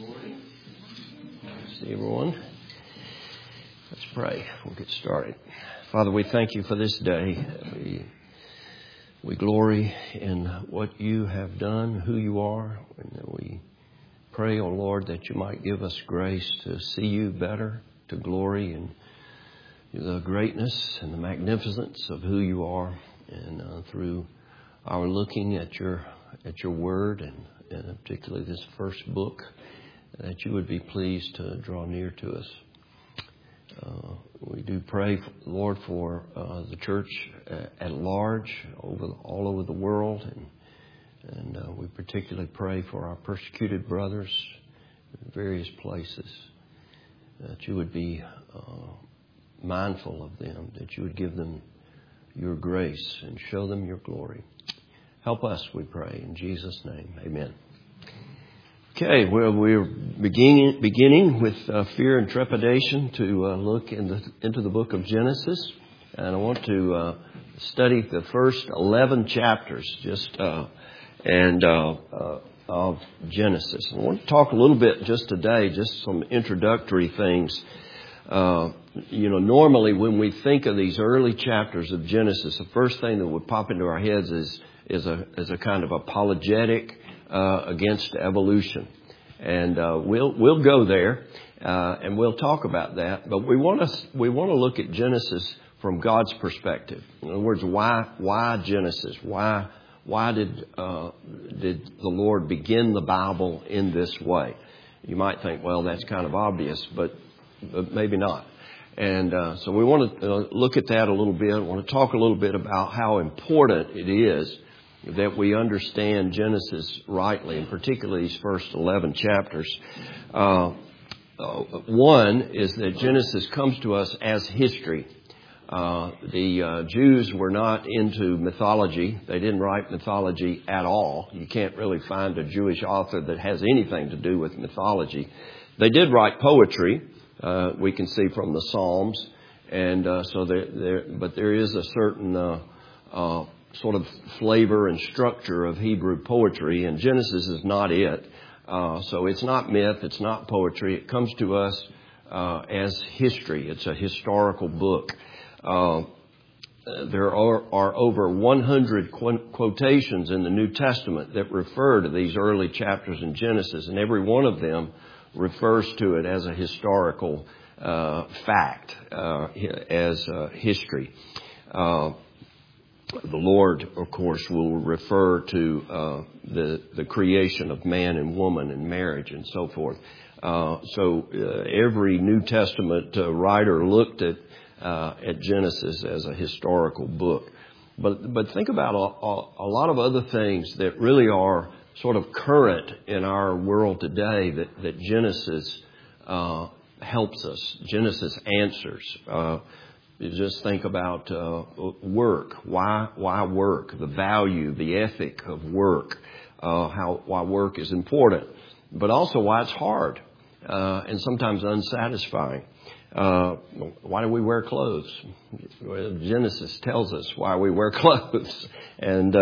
morning. See everyone. Let's pray. We'll get started. Father, we thank you for this day. We glory in what you have done, who you are. And we pray, oh Lord, that you might give us grace to see you better, to glory in the greatness and the magnificence of who you are. And through our looking at your word and particularly this first book, that you would be pleased to draw near to us. We do pray, Lord, for the church at large, all over the world, and we particularly pray for our persecuted brothers in various places, that you would be mindful of them, that you would give them your grace and show them your glory. Help us, we pray, in Jesus' name. Amen. Okay, well, we're beginning with fear and trepidation to look into the book of Genesis. And I want to study the first 11 chapters of Genesis. I want to talk a little bit just today, just some introductory things. Normally when we think of these early chapters of Genesis, the first thing that would pop into our heads is a kind of apologetic against evolution, and we'll go there and we'll talk about that. But we want to look at Genesis from God's perspective. In other words, why Genesis? Why did the Lord begin the Bible in this way? You might think, well, that's kind of obvious, but maybe not. And so we want to look at that a little bit. I want to talk a little bit about how important it is that we understand Genesis rightly, and particularly these first 11 chapters. One is that Genesis comes to us as history. The Jews were not into mythology. They didn't write mythology at all. You can't really find a Jewish author that has anything to do with mythology. They did write poetry. We can see from the Psalms, and but there is a certain sort of flavor and structure of Hebrew poetry, and Genesis is not it. So it's not myth, it's not poetry. It comes to us as history. It's a historical book. There are over 100 quotations in the New Testament that refer to these early chapters in Genesis, and every one of them refers to it as a historical fact, as history. The Lord, of course, will refer to the creation of man and woman and marriage and so forth. So every New Testament writer looked at Genesis as a historical book. But think about a lot of other things that really are sort of current in our world today that Genesis helps us. Genesis answers. You just think about work. Why work? The value, the ethic of work. Why work is important, but also why it's hard and sometimes unsatisfying. Why do we wear clothes? Genesis tells us why we wear clothes, and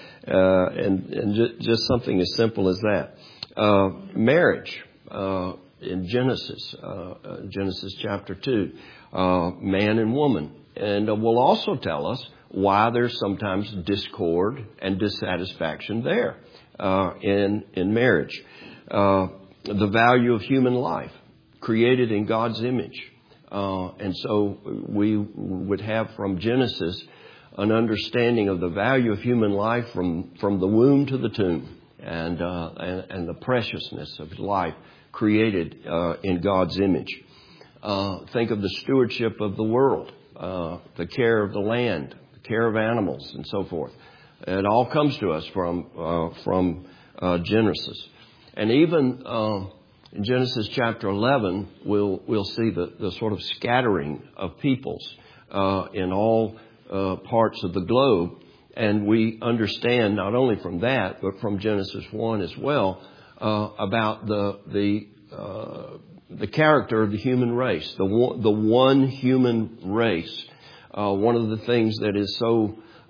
just something as simple as that. Marriage in Genesis chapter 2, man and woman, and will also tell us why there's sometimes discord and dissatisfaction there in marriage. The value of human life, created in God's image. And so we would have from Genesis an understanding of the value of human life from the womb to the tomb, and the preciousness of life created in God's image. Think of the stewardship of the world, the care of the land, the care of animals, and so forth. It all comes to us from Genesis, and even in Genesis chapter 11, we'll see the sort of scattering of peoples in all parts of the globe. And we understand not only from that, but from Genesis 1 as well, about the character of the human race, the one human race. One of the things that is so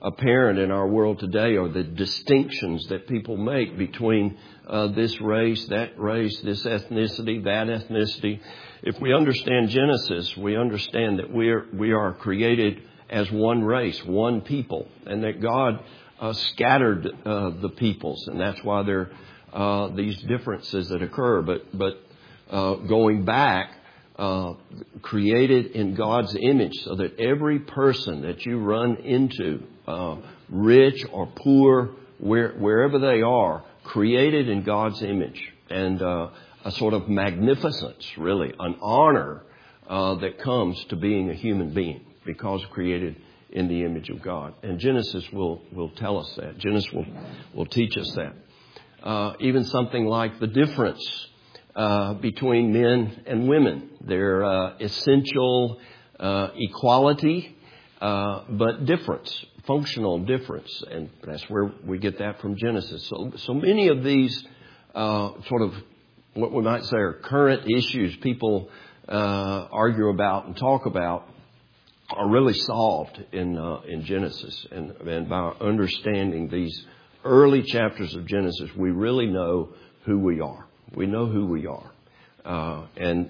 apparent in our world today are the distinctions that people make between this race, this ethnicity, that ethnicity. If we understand Genesis, we understand that we are created as one race, one people, and that God scattered the peoples, and that's why there are these differences that occur. But going back, created in God's image, so that every person that you run into, rich or poor, wherever they are, created in God's image, and a sort of magnificence, really, an honor that comes to being a human being because created in the image of God. And Genesis will tell us that. Genesis will teach us that. Even something like the difference between men and women, their essential equality, but difference, functional difference, and that's where we get that from Genesis. So many of these sort of what we might say are current issues people argue about and talk about are really solved in Genesis, and by understanding these early chapters of Genesis, we really know who we are. We know who we are. And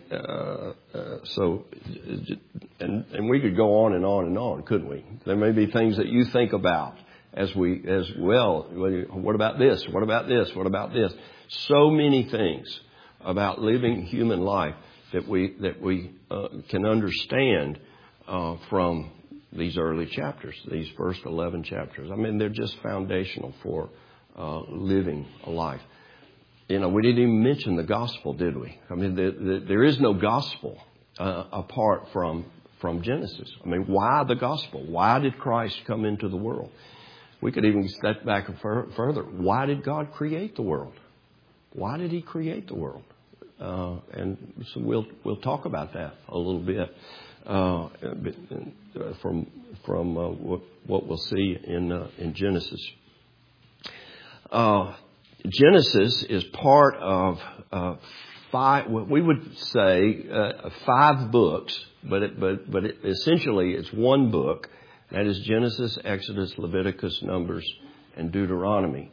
we could go on and on and on, couldn't we? There may be things that you think about as well. What about this? What about this? What about this? So many things about living human life that we can understand from these early chapters, these first 11 chapters. I mean, they're just foundational for living a life. We didn't even mention the gospel, did we? I mean, there is no gospel apart from Genesis. I mean, why the gospel? Why did Christ come into the world? We could even step back further. Why did God create the world? Why did He create the world? And so we'll talk about that a little bit from what we'll see in Genesis. Genesis is part of what we would say 5 books, but essentially it's one book. That is Genesis, Exodus, Leviticus, Numbers, and Deuteronomy.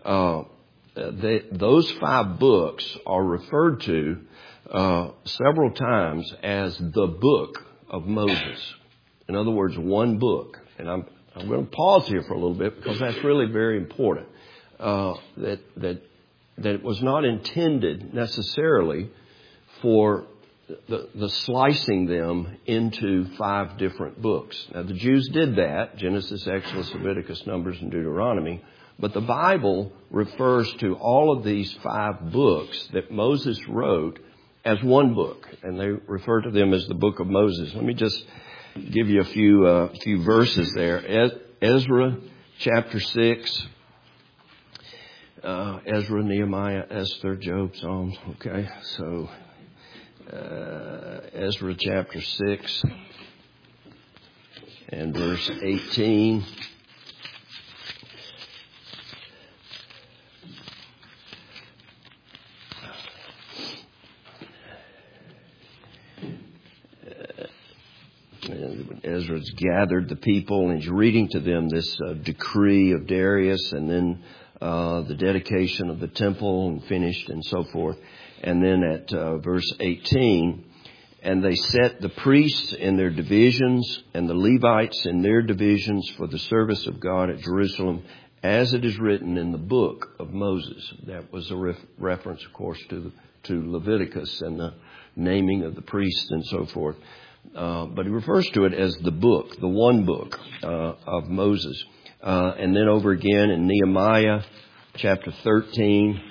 Those 5 books are referred to several times as the book of Moses. In other words, one book. And I'm going to pause here for a little bit because that's really very important. That it was not intended necessarily for the slicing them into 5 different books. Now, the Jews did that, Genesis, Exodus, Leviticus, Numbers, and Deuteronomy. But the Bible refers to all of these 5 books that Moses wrote as one book, and they refer to them as the book of Moses. Let me just give you a few verses there. Ezra chapter 6. Ezra, Nehemiah, Esther, Job, Psalms. Okay, so Ezra chapter 6 and verse 18. Ezra's gathered the people and he's reading to them this decree of Darius, and then the dedication of the temple and finished and so forth. And then at verse 18, and they set the priests in their divisions and the Levites in their divisions for the service of God at Jerusalem, as it is written in the book of Moses. That was a reference, of course, to Leviticus and the naming of the priests and so forth. But he refers to it as the book, the one book of Moses. And then over again in Nehemiah chapter 13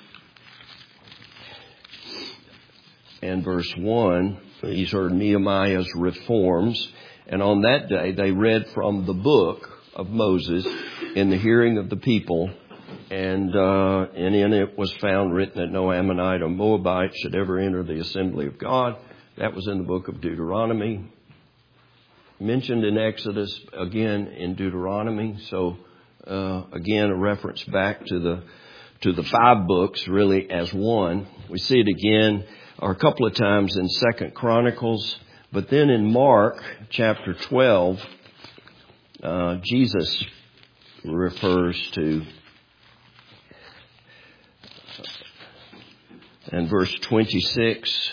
and verse 1, these are Nehemiah's reforms. And on that day they read from the book of Moses in the hearing of the people. And in it was found written that no Ammonite or Moabite should ever enter the assembly of God. That was in the book of Deuteronomy. Mentioned in Exodus, again in Deuteronomy. So again, a reference back to the 5 books really as one. We see it again or a couple of times in 2 Chronicles, but then in Mark chapter 12, Jesus refers to. And verse 26,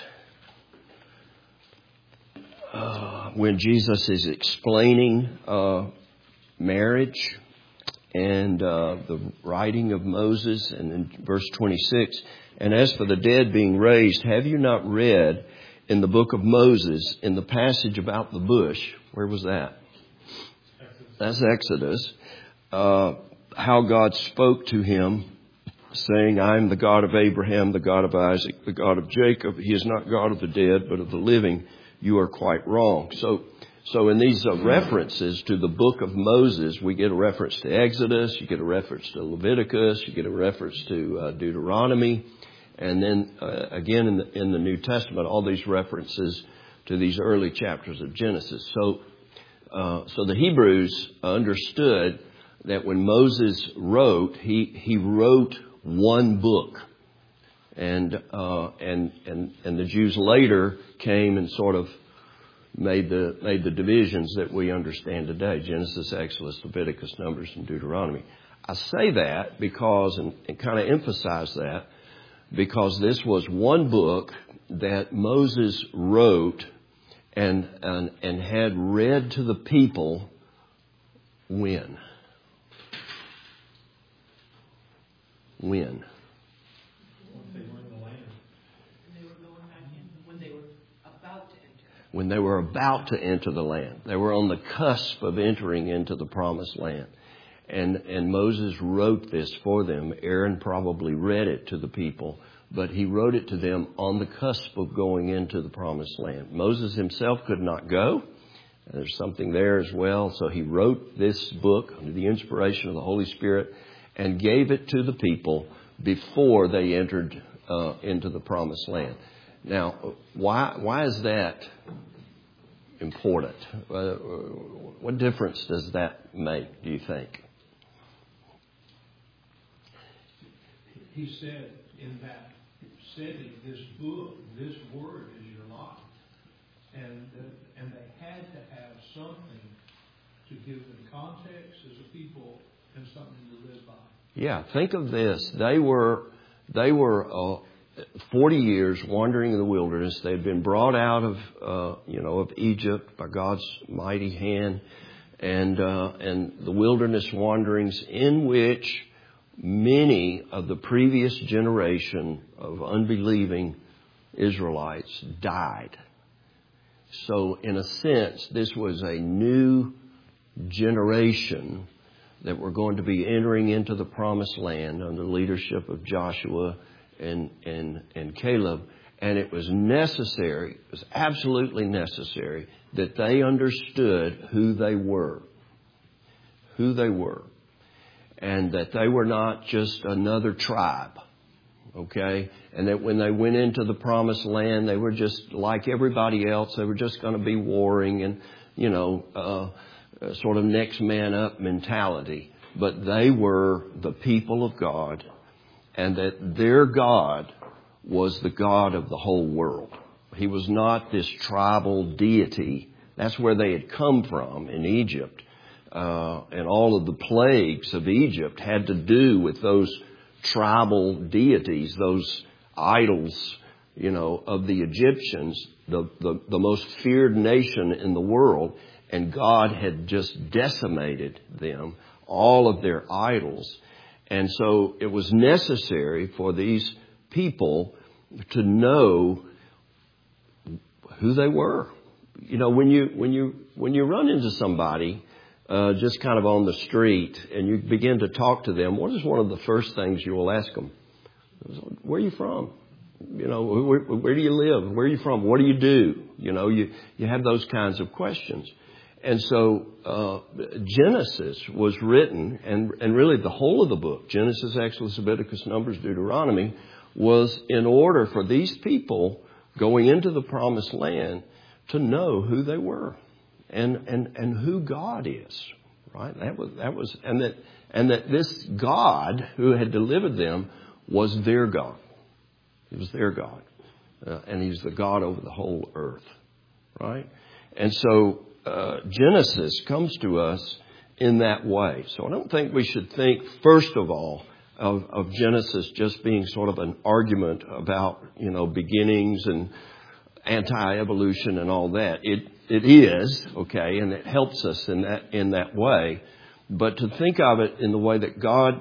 when Jesus is explaining marriage and the writing of Moses, and in verse 26, and as for the dead being raised, have you not read in the book of Moses, in the passage about the bush? Where was that? That's Exodus. How God spoke to him, saying, I am the God of Abraham, the God of Isaac, the God of Jacob. He is not God of the dead, but of the living. You are quite wrong. So in these references to the book of Moses, we get a reference to Exodus, you get a reference to Leviticus, you get a reference to Deuteronomy, and then again in the New Testament, all these references to these early chapters of Genesis. So the Hebrews understood that when Moses wrote, he wrote one book, and the Jews later came and sort of made the divisions that we understand today: Genesis, Exodus, Leviticus, Numbers, and Deuteronomy. I say that because, and kind of emphasize that, because this was one book that Moses wrote and had read to the people when. When? When they were about to enter the land. They were on the cusp of entering into the promised land. And Moses wrote this for them. Aaron probably read it to the people, but he wrote it to them on the cusp of going into the promised land. Moses himself could not go. There's something there as well. So he wrote this book under the inspiration of the Holy Spirit and gave it to the people before they entered into the promised land. Now, why is that important? What difference does that make, do you think? He said in that setting, this book, this word is your life. And they had to have something to give them context as a people and something to live by. Yeah, think of this. They were 40 years wandering in the wilderness. They had been brought out of Egypt by God's mighty hand, and the wilderness wanderings in which many of the previous generation of unbelieving Israelites died. So in a sense, this was a new generation that were going to be entering into the promised land under the leadership of Joshua and Caleb. And it was necessary, it was absolutely necessary, that they understood who they were. Who they were. And that they were not just another tribe. Okay? And that when they went into the promised land, they were just like everybody else. They were just going to be warring and, sort of next man up mentality. But they were the people of God, and that their God was the God of the whole world. He was not this tribal deity. That's where they had come from in Egypt. And all of the plagues of Egypt had to do with those tribal deities, those idols, of the Egyptians, the most feared nation in the world. And God had just decimated them, all of their idols. And so it was necessary for these people to know who they were. When you run into somebody just kind of on the street and you begin to talk to them, what is one of the first things you will ask them? Where are you from? Where do you live? Where are you from? What do you do? You have those kinds of questions. And so Genesis was written, and really the whole of the book, Genesis, Exodus, Leviticus, Numbers, Deuteronomy, was in order for these people going into the promised land to know who they were and who God is. Right? That was and that this God who had delivered them was their God. He was their God. And He's the God over the whole earth. Right? And so Genesis comes to us in that way. So I don't think we should think, first of all, of Genesis just being sort of an argument about, beginnings and anti-evolution and all that. It is, okay, and it helps us in that way. But to think of it in the way that God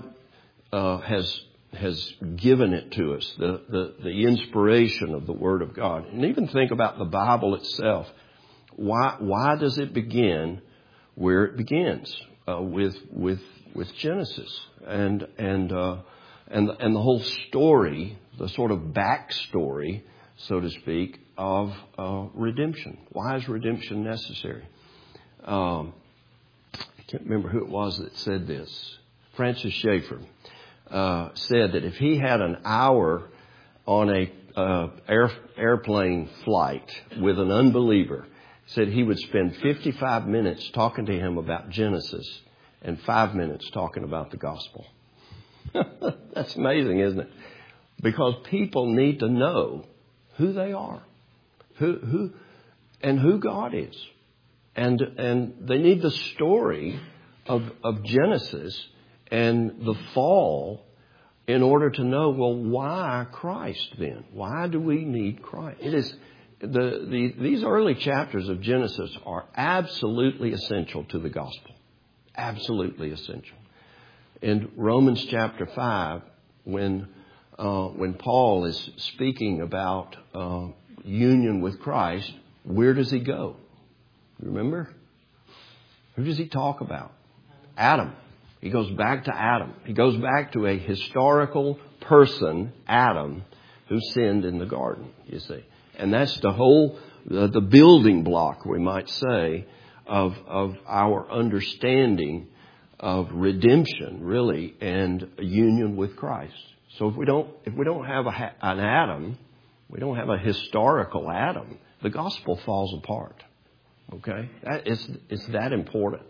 has given it to us, the inspiration of the Word of God, and even think about the Bible itself. Why does it begin where it begins, with Genesis and the whole story, the sort of backstory, so to speak, of redemption? Why is redemption necessary? I can't remember who it was that said this. Francis Schaeffer said that if he had an hour on a airplane flight with an unbeliever, said he would spend 55 minutes talking to him about Genesis and 5 minutes talking about the gospel. That's amazing, isn't it? Because people need to know who they are, who God is. And they need the story of Genesis and the fall in order to know, well, why Christ then? Why do we need Christ? It is these early chapters of Genesis are absolutely essential to the gospel. Absolutely essential. In Romans chapter 5, when Paul is speaking about union with Christ, where does he go? Remember? Who does he talk about? Adam. He goes back to Adam. He goes back to a historical person, Adam, who sinned in the garden, you see. And that's the whole, the building block, we might say, of our understanding of redemption, really, and union with Christ. So if we don't have an Adam, we don't have a historical Adam, the gospel falls apart. Okay, it's that important.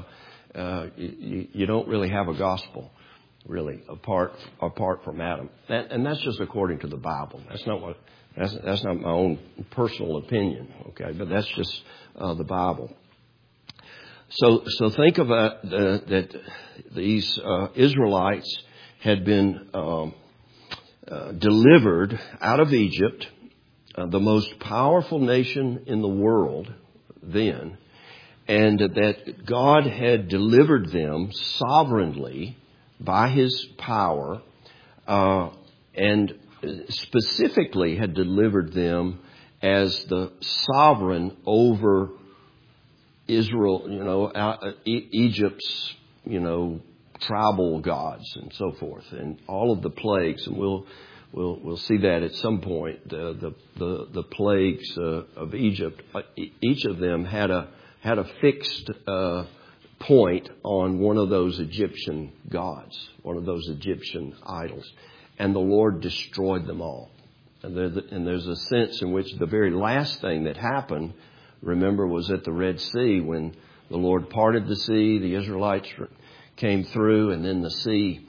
You don't really have a gospel, really, apart from Adam, and that's just according to the Bible. That's not my own personal opinion. Okay, but that's just the Bible. So think of that these Israelites had been delivered out of Egypt, the most powerful nation in the world then, and that God had delivered them sovereignly by His power, and specifically had delivered them as the sovereign over Israel, Egypt's, tribal gods and so forth, and all of the plagues, and we'll see that at some point. The plagues of Egypt, each of them had a fixed point on one of those Egyptian gods, one of those Egyptian idols, and the Lord destroyed them all. And there's a sense in which the very last thing that happened, remember, was at the Red Sea when the Lord parted the sea, the Israelites came through, and then the sea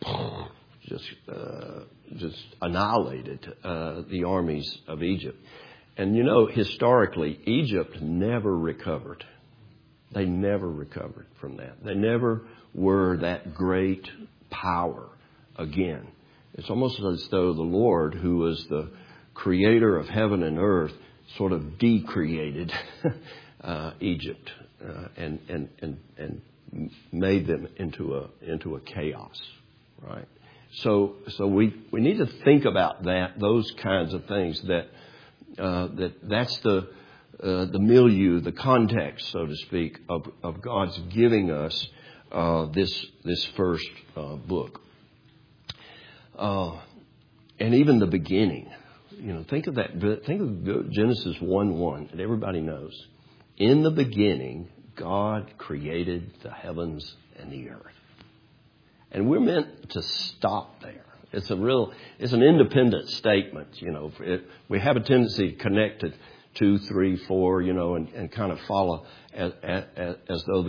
just annihilated the armies of Egypt. And historically, Egypt never recovered. They never recovered from that. They never were that great power again. It's almost as though the Lord, who was the creator of heaven and earth, sort of decreated Egypt and made them into a chaos, right? So we need to think about those kinds of things. That's the milieu, the context, so to speak, of God's giving us this first book, and even the beginning. Think of that. Think of Genesis 1:1 that everybody knows. In the beginning, God created the heavens and the earth. And we're meant to stop there. It's an independent statement. We have a tendency to connect it 2, 3, 4, and kind of follow as though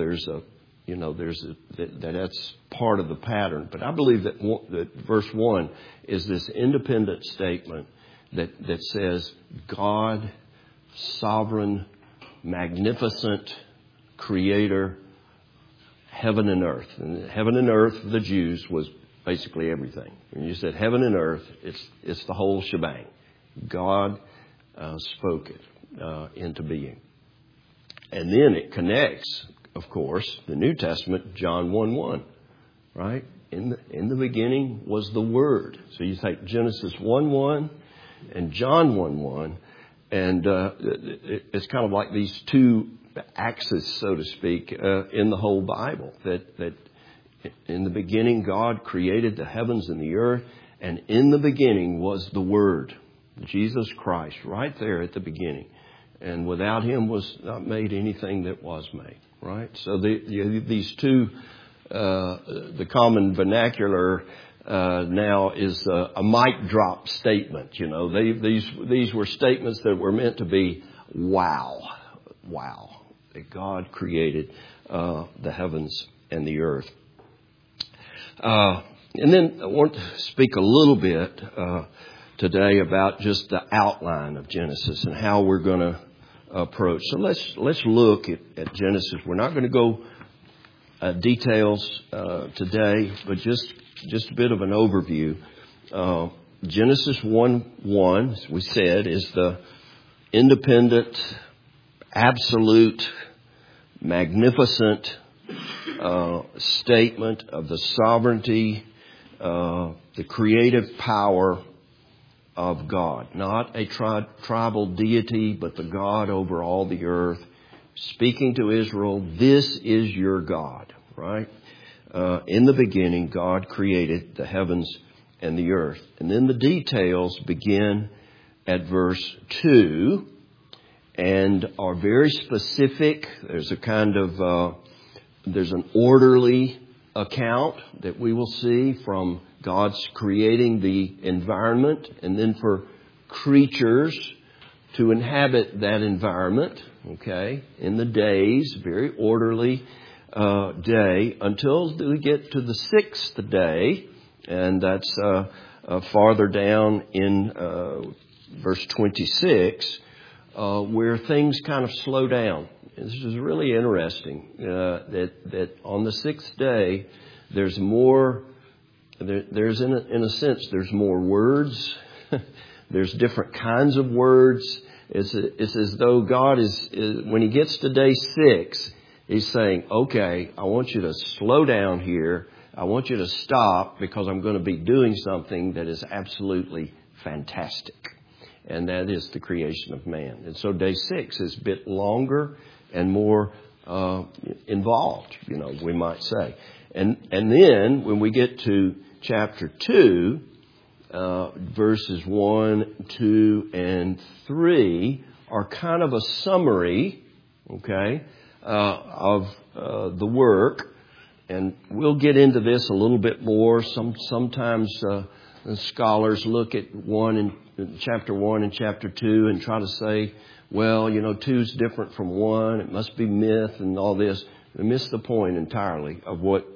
that's part of the pattern. But I believe that verse 1 is this independent statement that says God, sovereign, magnificent creator, heaven and earth. And heaven and earth for the Jews was basically everything. When you said heaven and earth, it's the whole shebang. God spoke it into being. And then it connects, of course, the New Testament, John 1:1, right? In the beginning was the Word. So you take Genesis 1:1 and John 1:1, and it's kind of like these two axes, so to speak, in the whole Bible. That in the beginning God created the heavens and the earth, and in the beginning was the Word, Jesus Christ, right there at the beginning. And without Him was not made anything that was made, right? So these two, the common vernacular now is a mic drop statement. You know, these were statements that were meant to be wow, that God created the heavens and the earth. And then I want to speak a little bit today about just the outline of Genesis and how we're going to approach. So let's look at Genesis. We're not going to go details today, but just a bit of an overview. Genesis 1:1, as we said, is the independent, absolute, magnificent statement of the sovereignty, the creative power of God. Not a tribal deity, but the God over all the earth, speaking to Israel, this is your God, right? In the beginning, God created the heavens and the earth. And then the details begin at verse 2 and are very specific. There's a kind of, there's an orderly account that we will see from God's creating the environment, and then for creatures to inhabit that environment, okay, in the days, very orderly day, until we get to the sixth day, and that's farther down in verse 26, where things kind of slow down. This is really interesting, that on the sixth day, there's more. There's in a sense, there's more words. There's different kinds of words. It's as though God is, when He gets to day 6, He's saying, okay, I want you to slow down here. I want you to stop, because I'm going to be doing something that is absolutely fantastic. And that is the creation of man. And so day 6 is a bit longer and more involved, we might say. And then when we get to chapter 2, verses 1, 2, and 3 are kind of a summary, okay, of the work. And we'll get into this a little bit more. Sometimes scholars look at chapter 1 and chapter 2 and try to say, well, 2 is different from 1. It must be myth and all this. We miss the point entirely of what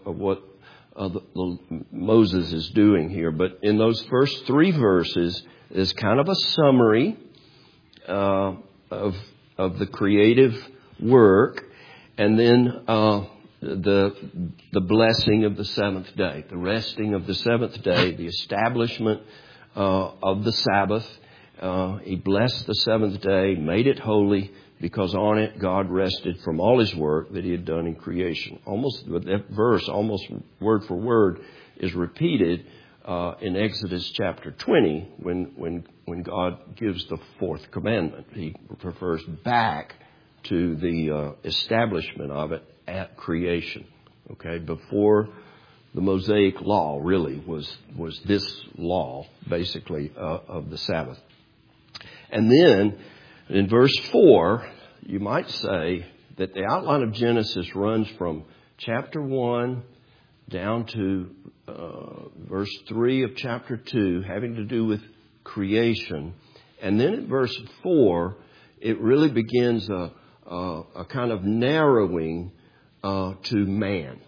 Moses is doing here. But in those first 3 verses is kind of a summary of the creative work, and then the blessing of the seventh day, the resting of the seventh day, the establishment of the Sabbath. He blessed the seventh day, made it holy, because on it God rested from all His work that He had done in creation. That verse, almost word for word, is repeated in Exodus chapter 20 when God gives the fourth commandment. He refers back to the establishment of it at creation. Okay, before the Mosaic law really was this law, basically, of the Sabbath. And then in verse 4, you might say that the outline of Genesis runs from chapter 1 down to verse 3 of chapter 2, having to do with creation. And then in verse 4, it really begins a kind of narrowing to man.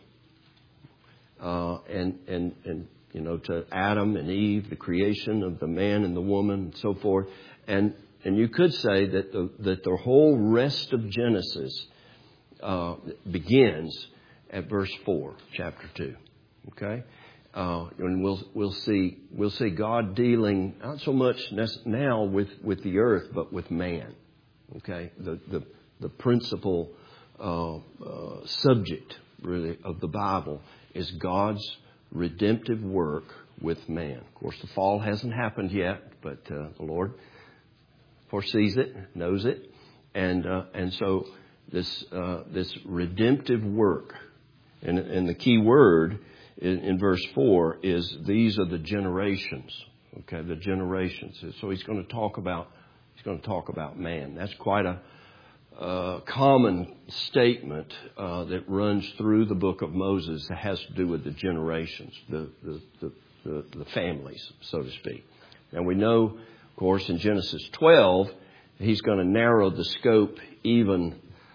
And to Adam and Eve, the creation of the man and the woman, and so forth. And you could say that the whole rest of Genesis begins at verse 4, chapter 2. Okay? And we'll see God dealing not so much now with the earth, but with man. Okay? The principal subject, really, of the Bible is God's redemptive work with man. Of course, the fall hasn't happened yet, but the Lord foresees it, knows it, and so this redemptive work, and the key word in verse 4 is these are the generations. Okay, the generations. So he's going to talk about man. That's quite a common statement that runs through the book of Moses that has to do with the generations, the families, so to speak. And we know, of course, in Genesis 12, he's going to narrow the scope even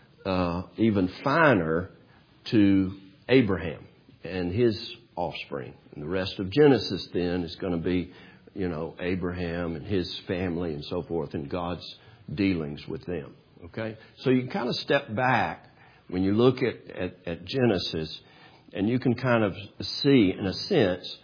finer to Abraham and his offspring. And the rest of Genesis then is going to be, Abraham and his family and so forth, and God's dealings with them. Okay? So you can kind of step back when you look at Genesis, and you can kind of see, in a sense,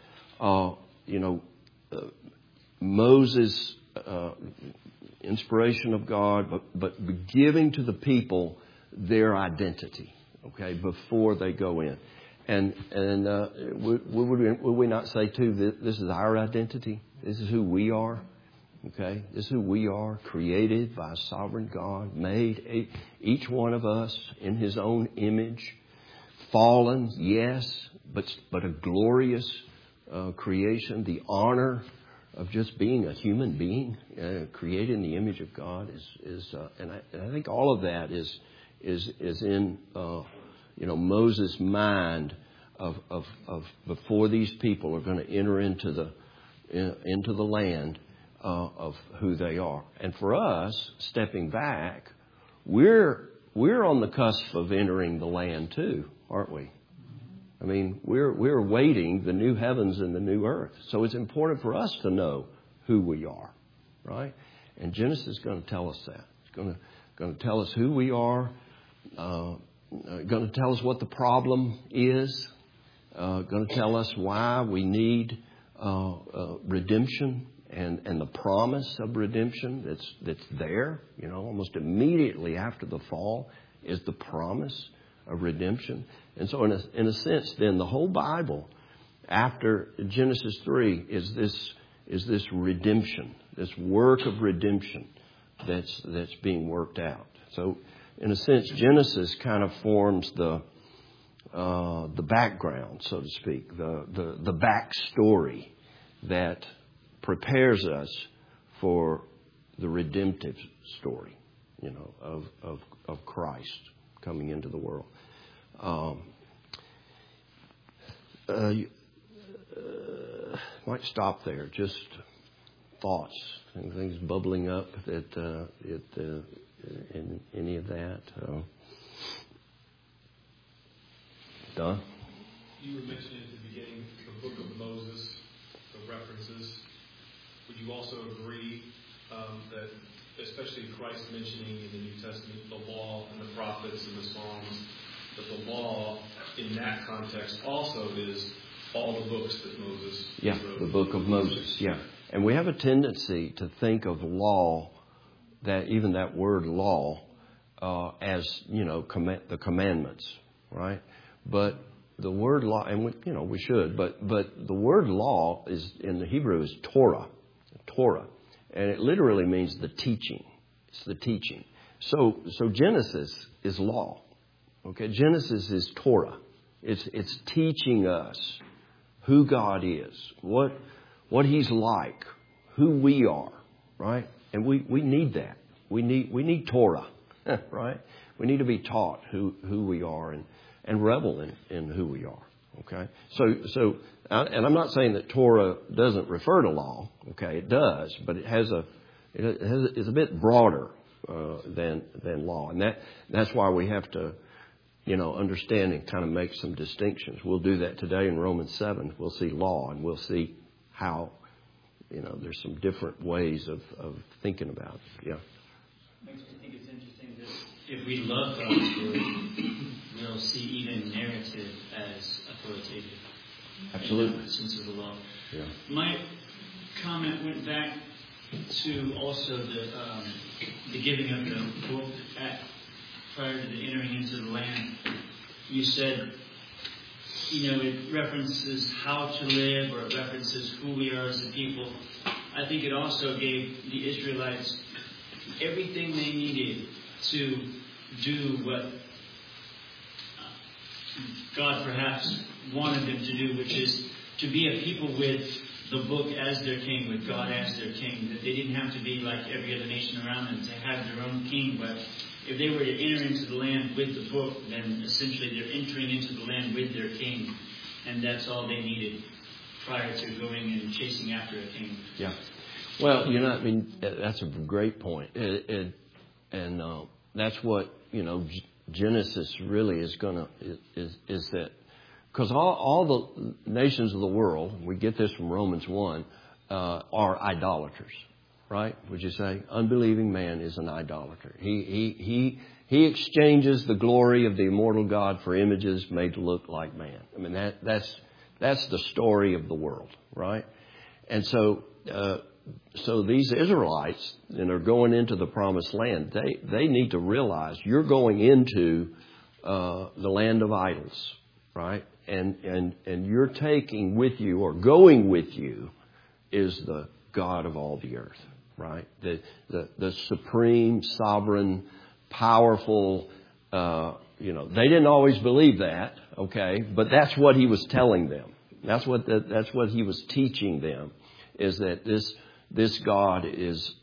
Moses' inspiration of God, but giving to the people their identity, okay, before they go in. And would we not say, too, that this is our identity? This is who we are. Okay? This is who we are, created by a sovereign God, made, each one of us in His own image, fallen, yes, but a glorious creation. The honor of just being a human being, created in the image of God, and I think all of that is in Moses' mind of before these people are going to enter into the land of who they are. And for us, stepping back, we're on the cusp of entering the land too, aren't we? I mean, we're awaiting the new heavens and the new earth. So it's important for us to know who we are, right? And Genesis is going to tell us that. It's going to tell us who we are. Going to tell us what the problem is. Going to tell us why we need redemption and the promise of redemption that's there. Almost immediately after the fall is the promise of redemption. And so in a sense, then the whole Bible after Genesis 3 is this redemption, this work of redemption that's being worked out. So in a sense, Genesis kind of forms the background, so to speak, the backstory that prepares us for the redemptive story, of Christ coming into the world. Might stop there. Just thoughts and things bubbling up that in any of that. Don? You were mentioning at the beginning the book of Moses, the references. Would you also agree that, especially Christ mentioning in the New Testament the law and the prophets and the Psalms, that the law in that context also is all the books that Moses wrote? The book of Moses, yeah. And we have a tendency to think of law, that even that word law, as, the commandments, right? But the word law, and we should, but the word law is, in the Hebrew, is Torah. And it literally means the teaching. It's the teaching. So Genesis is law. Okay, Genesis is Torah. It's teaching us who God is, what He's like, who we are, right? And we need that. We need Torah, right? We need to be taught who we are and revel in who we are. Okay, so and I'm not saying that Torah doesn't refer to law. Okay, it does, but it's a bit broader than law, and that's why we have to understand and kind of make some distinctions. We'll do that today in Romans 7. We'll see law, and we'll see how there's some different ways of thinking about it. Yeah. Makes me think it's interesting that if we love God's word, we'll see even narrative as authoritative. Absolutely. In the sense of the law. Yeah. My comment went back to also the giving of the book prior to the entering into the land. You said, it references how to live, or it references who we are as a people. I think it also gave the Israelites everything they needed to do what God perhaps wanted them to do, which is to be a people with the book as their king, with God as their king. That they didn't have to be like every other nation around them to have their own king, but if they were to enter into the land with the book, then essentially they're entering into the land with their king, and that's all they needed prior to going and chasing after a king. Yeah. Well, that's a great point. And that's what, Genesis really is is that, because all the nations of the world, we get this from Romans 1, are idolaters, right? Would you say? Unbelieving man is an idolater. He exchanges the glory of the immortal God for images made to look like man. I mean, that's the story of the world, right? And so these Israelites that are going into the promised land, they need to realize you're going into the land of idols, right? And you're taking with you, or going with you, is the God of all the earth, right? The supreme, sovereign, powerful. They didn't always believe that, okay, but that's what he was telling them. That's what he was teaching them, is that this God is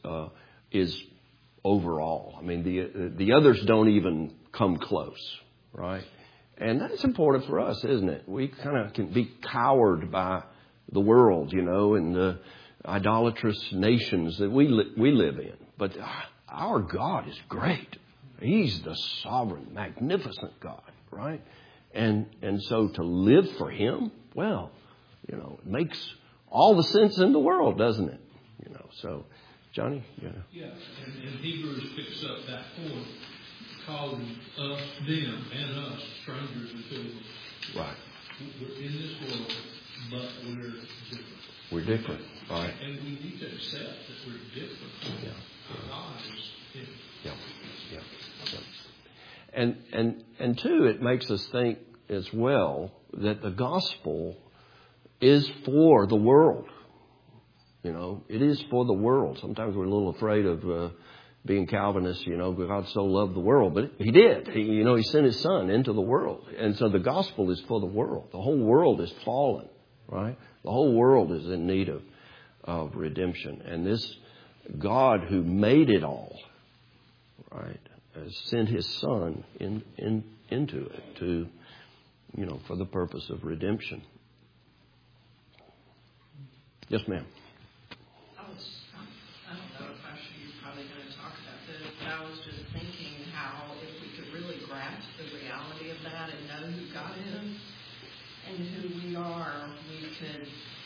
overall. I mean, the others don't even come close, right? And that's important for us, isn't it? We kind of can be cowered by the world, and the idolatrous nations that we live in. But our God is great. He's the sovereign, magnificent God, right? And so to live for Him, well, it makes all the sense in the world, doesn't it? So, Johnny? Yeah, and Hebrews picks up that point, calling us, them, and us, strangers and pilgrims. Right. We're in this world, but we're different. We're different, right? And we need to accept that we're different. Yeah. God is different. Yeah. And two, it makes us think as well that the gospel is for the world. It is for the world. Sometimes we're a little afraid of being Calvinists, God so loved the world. But He did. He sent His Son into the world. And so the gospel is for the world. The whole world is fallen, right? The whole world is in need of redemption. And this God who made it all, right, has sent His Son into it to, for the purpose of redemption. Yes, ma'am. I don't know if you're probably going to talk about this, but I was just thinking how if we could really grasp the reality of that and know who God is and who we are, we could,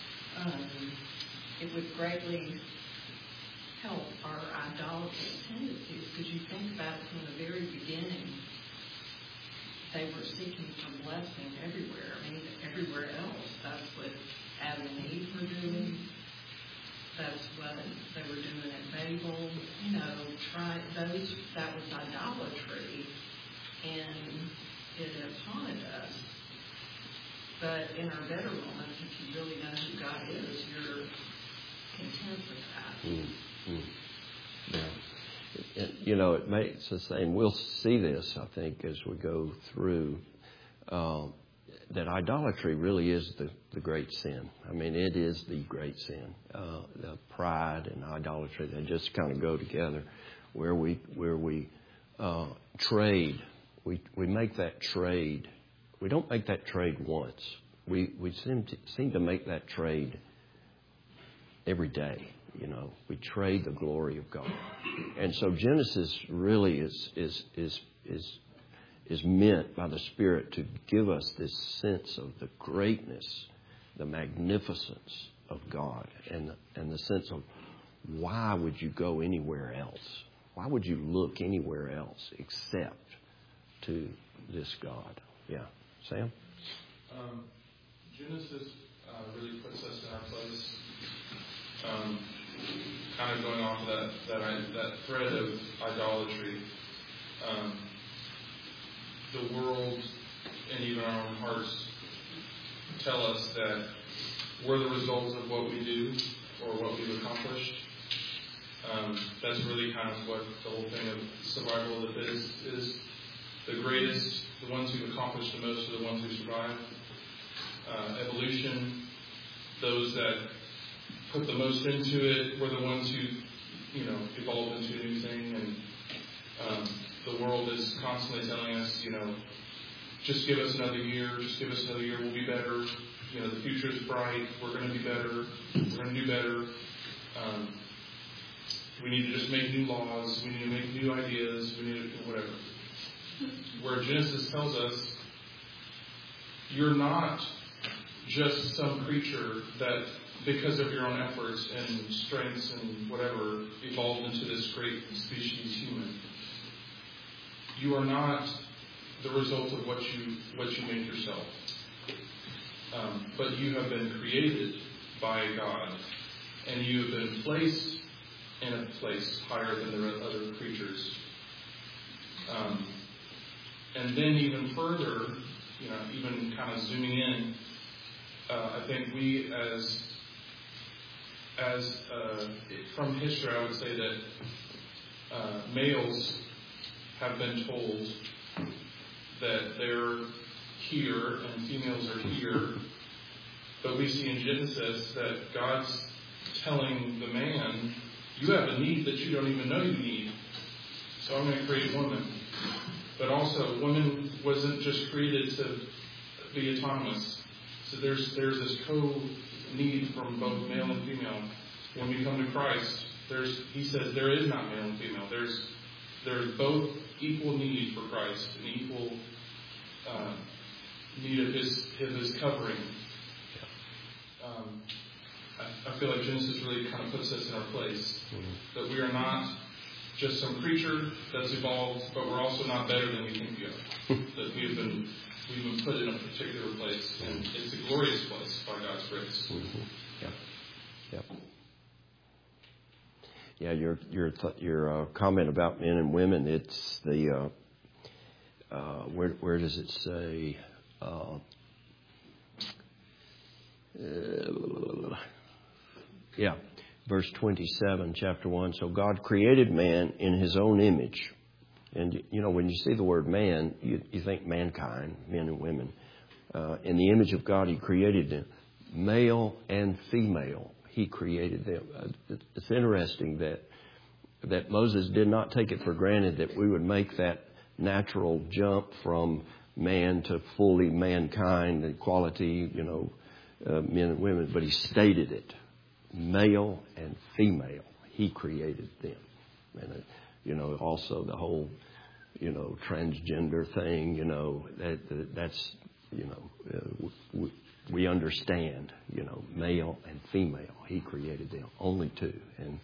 it would greatly help our idolatrous tendencies. Because you think about it from the very beginning, they were seeking for blessing everywhere. I mean, everywhere else. That's what Adam and Eve were doing. That's what they were doing at Babel. That was idolatry, and it has haunted us. But in our better moments, if you really know who God is, you're content with that. Yeah. It makes us say, and we'll see this, I think, as we go through, that idolatry really is the great sin. I mean, it is the great sin. The pride and idolatry, they just kind of go together, where we trade. We make that trade. We don't make that trade once. We seem to make that trade every day. We trade the glory of God. And so Genesis really is meant by the Spirit to give us this sense of the greatness, the magnificence of God, and the sense of why would you go anywhere else? Why would you look anywhere else except to this God? Yeah. Sam? Genesis really puts us in our place. Kind of going off of that thread of idolatry. The world and even our own hearts tell us that we're the result of what we do or what we've accomplished. That's really kind of what the whole thing of survival of the fittest is. The greatest, the ones who've accomplished the most are the ones who survive. Evolution, those that put the most into it were the ones who, evolved into a new thing. And the world is constantly telling us, just give us another year, we'll be better. The future is bright, we're going to be better, we're going to do better. We need to just make new laws, we need to make new ideas, we need to whatever. Where Genesis tells us, you're not just some creature that, because of your own efforts and strengths and whatever, evolved into this great species human. You are not the result of what you make yourself. But you have been created by God, and you have been placed in a place higher than the other creatures. And then even further, even kind of zooming in, I think we as from history, I would say that males have been told that they're here and females are here. But we see in Genesis that God's telling the man, you have a need that you don't even know you need. So I'm going to create woman. But also, woman wasn't just created to be autonomous. So there's this co-need from both male and female. When we come to Christ, he says there is not male and female. There's both equal need for Christ and equal need of his covering. I feel like Genesis really kind of puts us in our place. That we are not just some creature that's evolved, but we're also not better than we think we are. That we've been put in a particular place, and it's a glorious place by God's grace. Yeah, your comment about men and women, it's the where does it say? Verse 27, chapter 1. So God created man in his own image. And, when you see the word man, you think mankind, men and women. In the image of God, he created them. Male and female, he created them. It's interesting that Moses did not take it for granted that we would make that natural jump from man to fully mankind, equality, men and women. But he stated it. Male and female, he created them. And, also the whole, transgender thing, that's, we understand, male and female, he created them, only two. And,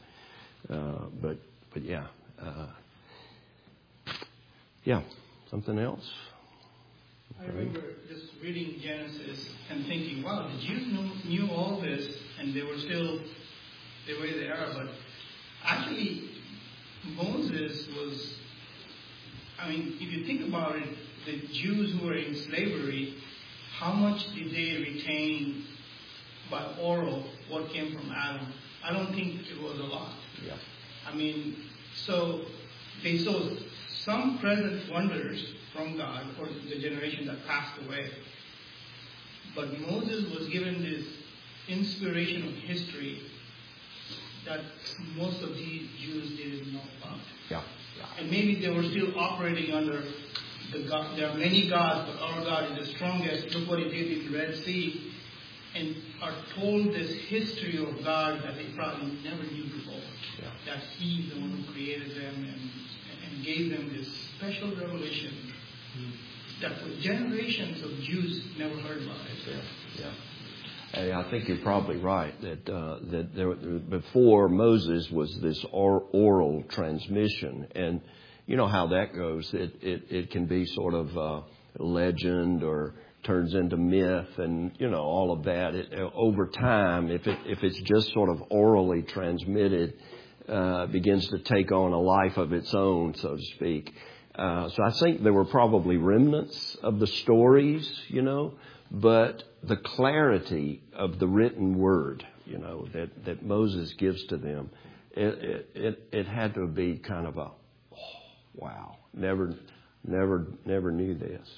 something else? I remember just reading Genesis and thinking, wow, the Jews knew all this and they were still the way they are. But actually, Moses was, if you think about it, the Jews who were in slavery, how much did they retain by oral what came from Adam? I don't think it was a lot. Yeah. So they saw some present wonders from God for the generation that passed away. But Moses was given this inspiration of history that most of these Jews didn't know about. Yeah. And maybe they were still operating under the God. There are many gods, but our God is the strongest. Look what he did in the Red Sea. And are told this history of God that they probably never knew before. Yeah. That he's the one who created them and gave them this special revelation that for generations of Jews never heard about it. Yeah. I think you're probably right that there, before Moses was this oral transmission, and you know how that goes. It can be sort of legend or turns into myth and, all of that. Over time, if it's just sort of orally transmitted, begins to take on a life of its own, so to speak. So I think there were probably remnants of the stories, but the clarity of the written word, that Moses gives to them, it had to be kind of a, wow, never knew this,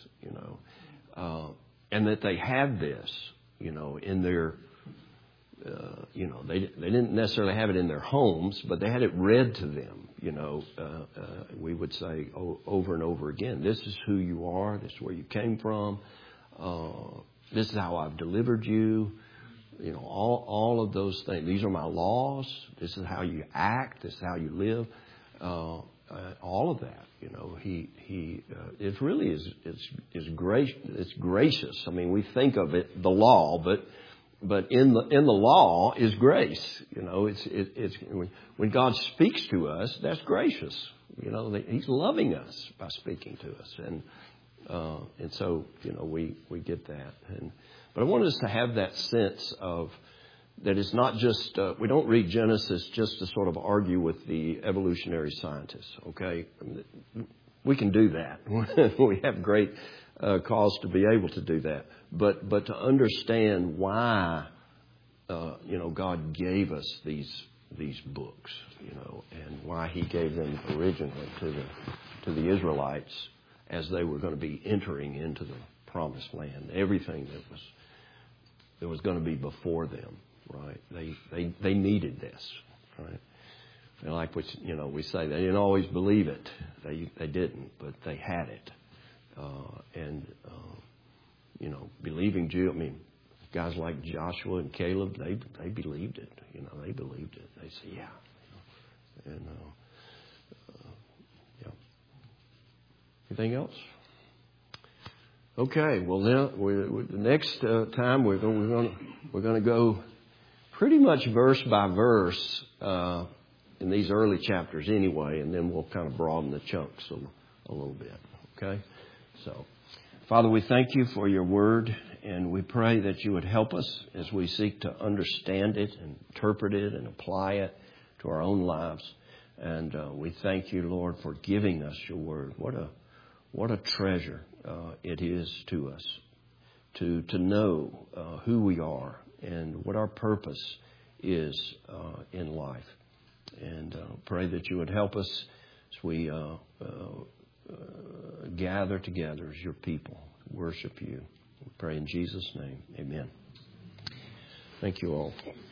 and that they had this, in their, they didn't necessarily have it in their homes, but they had it read to them, we would say over and over again, this is who you are, this is where you came from, this is how I've delivered you, all of those things. These are my laws, this is how you act, this is how you live, all of that, it really is gracious. I mean, we think of it, the law, but in the law is grace. It's when God speaks to us, that's gracious. He's loving us by speaking to us, and so we get that. But I want us to have that sense of that it's not just we don't read Genesis just to sort of argue with the evolutionary scientists. Okay, we can do that. We have great cause to be able to do that. But to understand why God gave us these books, and why He gave them originally to the Israelites as they were going to be entering into the promised land. Everything that was going to be before them. Right, they needed this, right? And like we say they didn't always believe it. They didn't, but they had it, believing Jew. I mean, guys like Joshua and Caleb, they believed it. They believed it. They said, yeah, and yeah. Anything else? Okay. Well, now the next time we're going to go pretty much verse by verse in these early chapters anyway, and then we'll kind of broaden the chunks a little bit. Okay? So, Father, we thank you for your word, and we pray that you would help us as we seek to understand it and interpret it and apply it to our own lives. And we thank you, Lord, for giving us your word. What a treasure it is to us to know who we are and what our purpose is in life. And pray that you would help us as we gather together as your people, worship you. We pray in Jesus' name. Amen. Thank you all.